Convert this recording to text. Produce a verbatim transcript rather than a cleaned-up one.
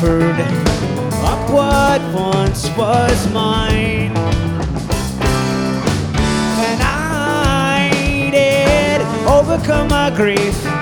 offered up what once was mine. And I did overcome my grief